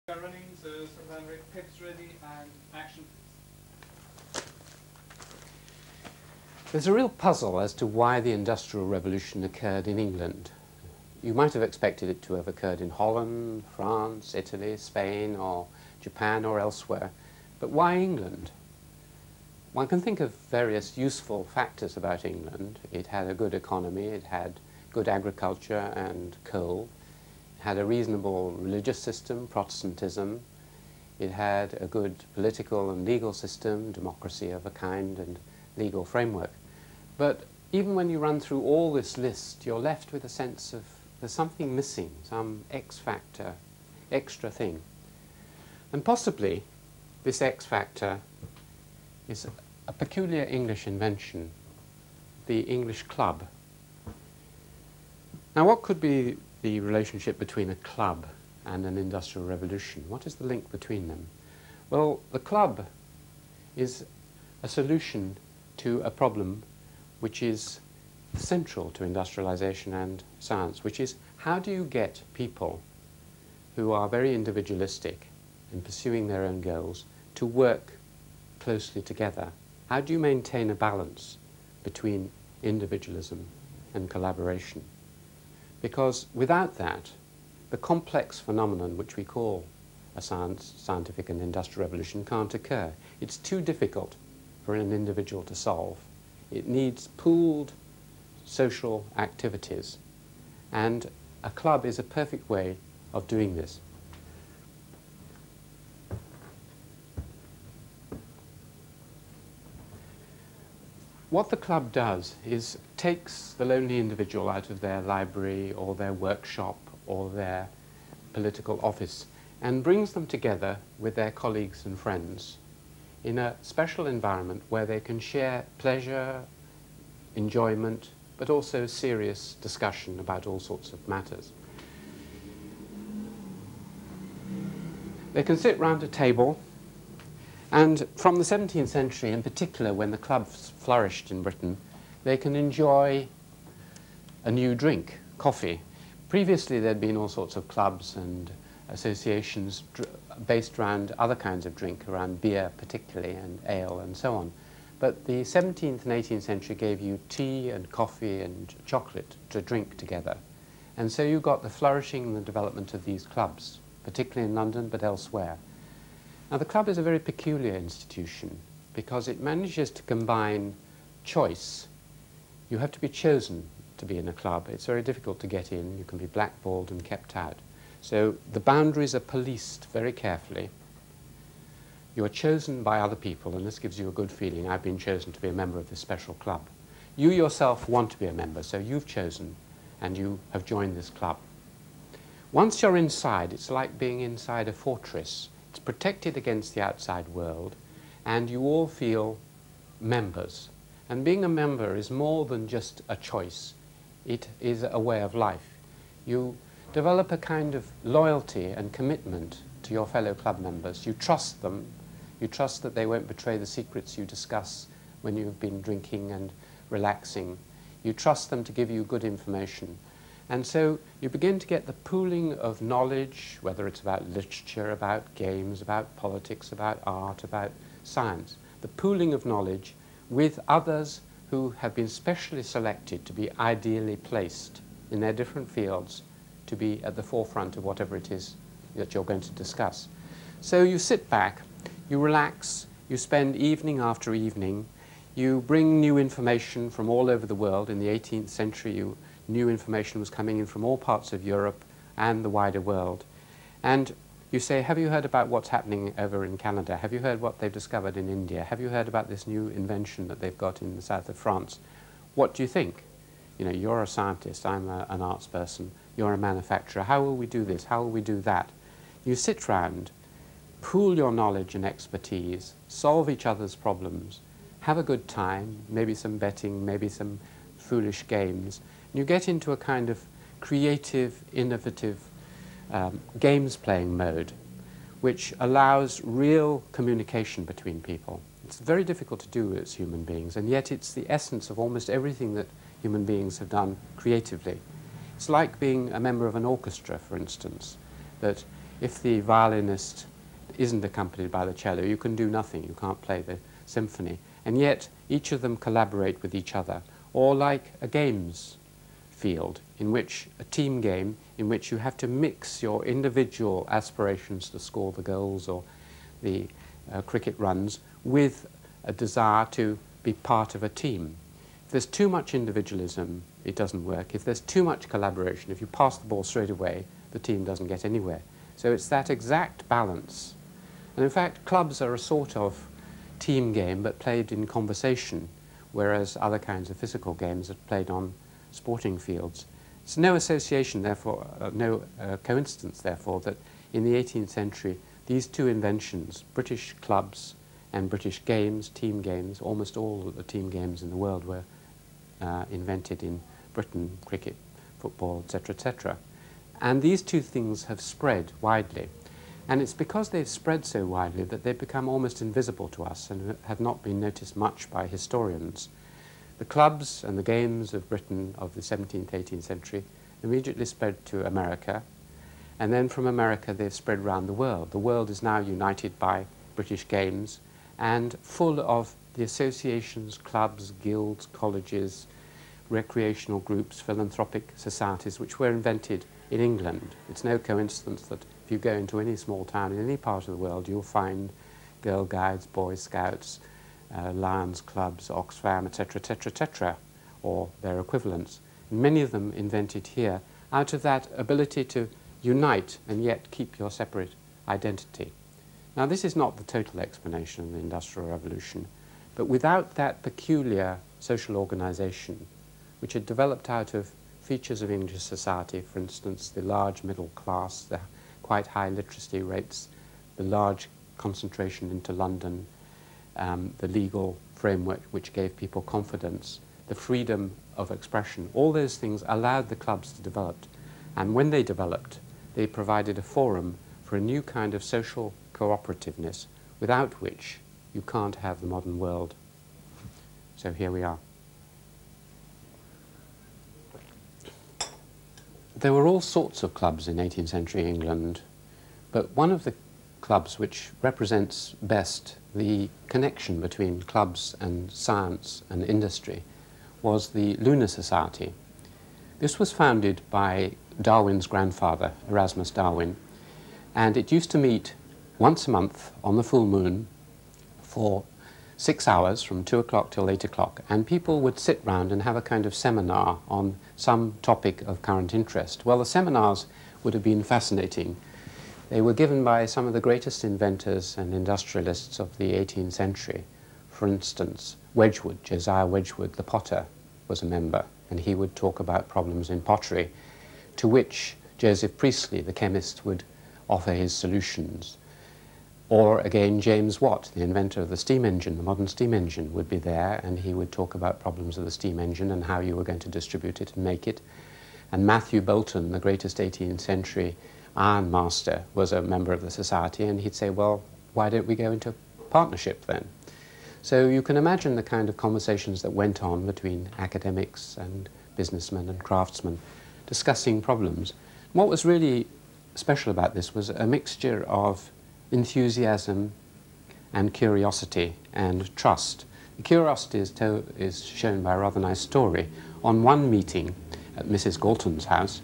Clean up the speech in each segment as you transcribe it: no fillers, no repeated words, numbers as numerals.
are running, so Sir Henrik, picks ready and action. There's a real puzzle as to why the Industrial Revolution occurred in England. You might have expected it to have occurred in Holland, France, Italy, Spain, or Japan, or elsewhere. But why England? One can think of various useful factors about England. It had a good economy, it had good agriculture and coal, it had a reasonable religious system, Protestantism, it had a good political and legal system, democracy of a kind, and legal framework. But even when you run through all this list, you're left with a sense of there's something missing, some X factor, extra thing. And possibly this X factor is a peculiar English invention, the English club. Now, what could be the relationship between a club and an industrial revolution? What is the link between them? Well, the club is a solution to a problem which is central to industrialization and science, which is how do you get people who are very individualistic in pursuing their own goals to work closely together? How do you maintain a balance between individualism and collaboration? Because without that, the complex phenomenon which we call a scientific and industrial revolution can't occur. It's too difficult for an individual to solve. It needs pooled social activities, and a club is a perfect way of doing this. What the club does is takes the lonely individual out of their library or their workshop or their political office and brings them together with their colleagues and friends in a special environment where they can share pleasure, enjoyment, but also serious discussion about all sorts of matters. They can sit round a table, and from the 17th century in particular, when the clubs flourished in Britain, they can enjoy a new drink, coffee. Previously there'd been all sorts of clubs and associations based around other kinds of drink, around beer particularly, and ale and so on. But the 17th and 18th century gave you tea and coffee and chocolate to drink together. And so you got the flourishing and the development of these clubs, particularly in London but elsewhere. Now the club is a very peculiar institution because it manages to combine choice. You have to be chosen to be in a club. It's very difficult to get in. You can be blackballed and kept out. So the boundaries are policed very carefully. You're chosen by other people, and this gives you a good feeling. I've been chosen to be a member of this special club. You yourself want to be a member, so you've chosen and you have joined this club. Once you're inside, it's like being inside a fortress. It's protected against the outside world, and you all feel members. And being a member is more than just a choice. It is a way of life. You develop a kind of loyalty and commitment to your fellow club members. You trust them. You trust that they won't betray the secrets you discuss when you've been drinking and relaxing. You trust them to give you good information. And so you begin to get the pooling of knowledge, whether it's about literature, about games, about politics, about art, about science. The pooling of knowledge with others who have been specially selected to be ideally placed in their different fields to be at the forefront of whatever it is that you're going to discuss. So you sit back, you relax, you spend evening after evening, you bring new information from all over the world. In the 18th century, new information was coming in from all parts of Europe and the wider world. And you say, have you heard about what's happening over in Canada? Have you heard what they've discovered in India? Have you heard about this new invention that they've got in the south of France? What do you think? You know, you're a scientist, I'm an arts person, you're a manufacturer. How will we do this? How will we do that? You sit round, pool your knowledge and expertise, solve each other's problems, have a good time, maybe some betting, maybe some foolish games. And you get into a kind of creative, innovative games playing mode, which allows real communication between people. It's very difficult to do as human beings, and yet it's the essence of almost everything that human beings have done creatively. It's like being a member of an orchestra, for instance, that if the violinist isn't accompanied by the cello, you can do nothing. You can't play the symphony. And yet, each of them collaborate with each other, or like a games field, in which a team game, in which you have to mix your individual aspirations to score the goals or the cricket runs with a desire to be part of a team. If there's too much individualism, it doesn't work. If there's too much collaboration, if you pass the ball straight away, the team doesn't get anywhere. So it's that exact balance. And in fact, clubs are a sort of team game, but played in conversation, whereas other kinds of physical games are played on sporting fields. It's no association, therefore, no coincidence, therefore, that in the 18th century, these two inventions, British clubs and British games, team games, almost all of the team games in the world were invented in Britain, cricket, football, etc., etc. And these two things have spread widely. And it's because they've spread so widely that they've become almost invisible to us and have not been noticed much by historians. The clubs and the games of Britain of the 17th, 18th century immediately spread to America, and then from America they've spread around the world. The world is now united by British games and full of the associations, clubs, guilds, colleges, recreational groups, philanthropic societies which were invented in England. It's no coincidence that if you go into any small town in any part of the world, you'll find Girl Guides, Boy Scouts, Lions Clubs, Oxfam, etc., etc., etc., or their equivalents. And many of them invented here out of that ability to unite and yet keep your separate identity. Now, this is not the total explanation of the Industrial Revolution, but without that peculiar social organization, which had developed out of features of English society, for instance, the large middle class, the quite high literacy rates, the large concentration into London, the legal framework which gave people confidence, the freedom of expression, all those things allowed the clubs to develop. And when they developed, they provided a forum for a new kind of social cooperativeness, without which you can't have the modern world. So here we are. There were all sorts of clubs in 18th century England, but one of the clubs which represents best the connection between clubs and science and industry was the Lunar Society. This was founded by Darwin's grandfather, Erasmus Darwin, and it used to meet once a month on the full moon for 6 hours from 2 o'clock till 8 o'clock, and people would sit round and have a kind of seminar on some topic of current interest. Well, the seminars would have been fascinating. They were given by some of the greatest inventors and industrialists of the 18th century. For instance, Wedgwood, Josiah Wedgwood, the potter, was a member, and he would talk about problems in pottery, to which Joseph Priestley, the chemist, would offer his solutions. Or again, James Watt, the inventor of the steam engine, the modern steam engine, would be there, and he would talk about problems of the steam engine and how you were going to distribute it and make it. And Matthew Boulton, the greatest 18th century iron master, was a member of the society, and he'd say, well, why don't we go into partnership then? So you can imagine the kind of conversations that went on between academics and businessmen and craftsmen discussing problems. What was really special about this was a mixture of enthusiasm and curiosity and trust. The curiosity is shown by a rather nice story. On one meeting at Mrs. Galton's house,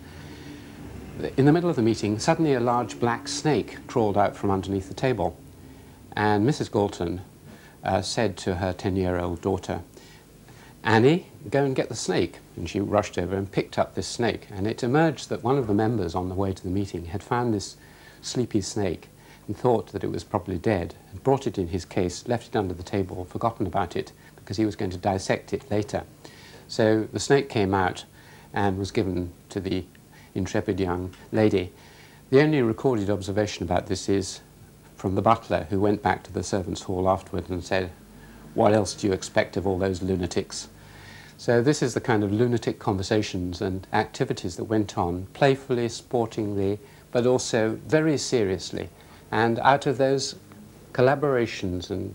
in the middle of the meeting, suddenly a large black snake crawled out from underneath the table. And Mrs. Galton said to her 10-year-old daughter, "Annie, go and get the snake." And she rushed over and picked up this snake. And it emerged that one of the members on the way to the meeting had found this sleepy snake and thought that it was probably dead, and brought it in his case, left it under the table, forgotten about it, because he was going to dissect it later. So the snake came out and was given to the intrepid young lady. The only recorded observation about this is from the butler, who went back to the servants' hall afterward and said, "What else do you expect of all those lunatics?" So this is the kind of lunatic conversations and activities that went on, playfully, sportingly, but also very seriously. And out of those collaborations and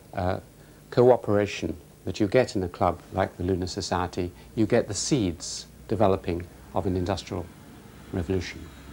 cooperation that you get in a club like the Lunar Society, you get the seeds developing of an industrial revolution.